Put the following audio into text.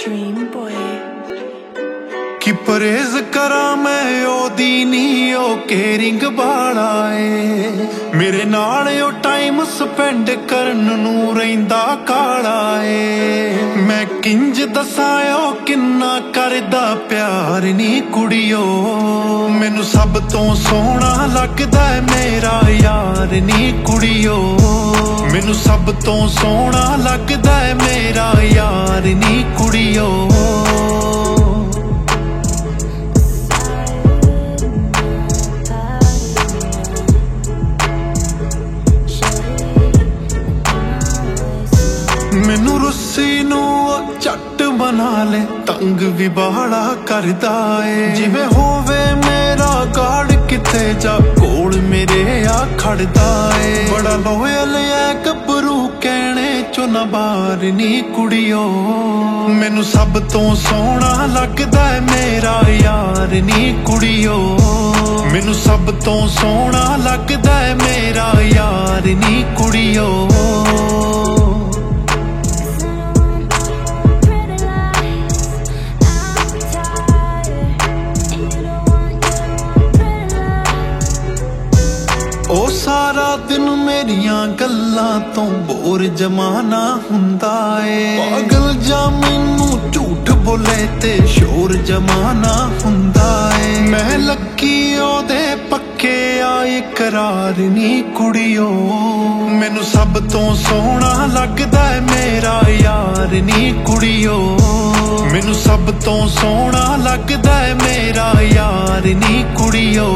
Dream Boy। कि परहेज करा मैं ओदी नी ओ केयरिंग वाला ए मेरे नाल ओ टाइम स्पेंड करन नू रहिंदा काला ए मैं किंज दसां ओ किन्ना करदा प्यार नी कुड़ियो मैनू सब तो सोहना लगदा है मेरा यार नी कुड़ियो मैनू सब तो सोहना लगदा है मेरा यार नी कुड़ियो मैनू रुस्सी नू झट बना ले तंग भी बाड़ा करदा ए जिवें होवे मेरा गाड़ किते जा कोल मेरे आ खड़दा ए बड़ा लोयल ऐ गभरू कहने चो ना बाहर नी कुड़ियो मैनू सब तो सोहना लगदा है मेरा यार नी कुड़ियो मैनू सब तो सोहना लगदा है मेरा यार नी कुड़ियो ओ सारा दिन मेरिया गल्लां तो बोर जमाना हुंदा ए पागल जा मैनू झूठ बोले ते शोर जमाना हुंदा ए मैं लगी ओदे पक्के आए करार नी कुड़ियो मैनू सब तो सोहना लगदा है मेरा यार नी कुड़ियो मैनू सब तो सोहना लगदा है मेरा यार नी कुड़ियो